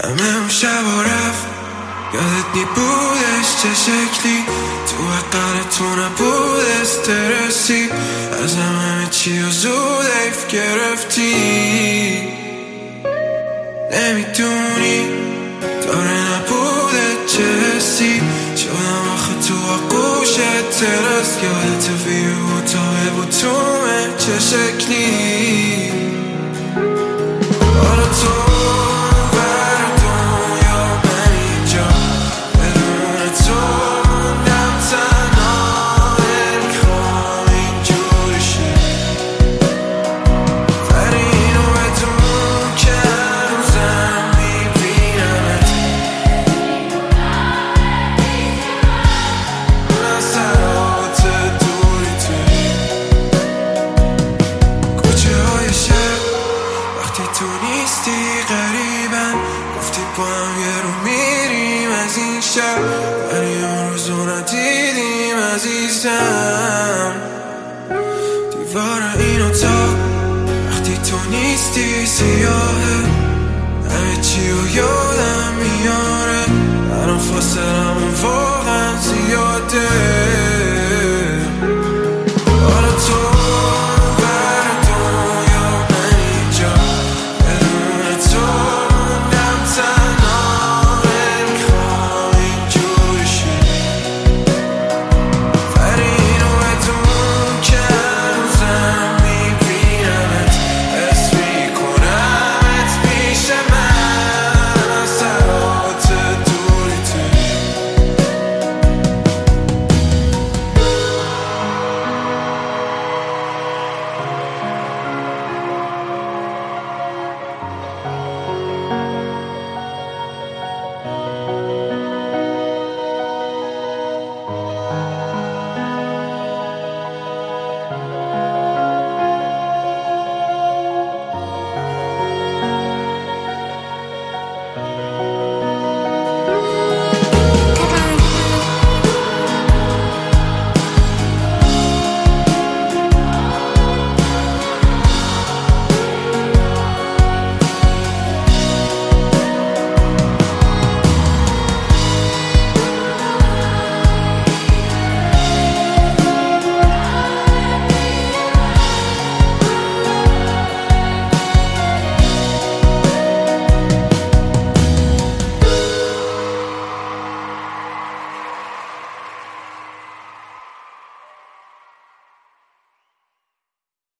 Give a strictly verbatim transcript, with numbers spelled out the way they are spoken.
همه اون شبا رفت، یادت می بودش چه شکلی، تو حقیقت نبود استرسی، از همه چی و زود ایف گرفتی. نمیدونی داره نبوده چه حسی، شدم آخه تو آقوش ترس، یادت ویو تا بوتومه چه شکلی. حالا تو تو نیستی قریبن، گفتی با هم یه رو میریم از این شب، ولی اون روزو ندیدیم عزیزم. دیوار این اتاق وقتی تو نیستی سیاهه، همه چی رو یادم میاره، الان فاصلمون واقعا زیاده.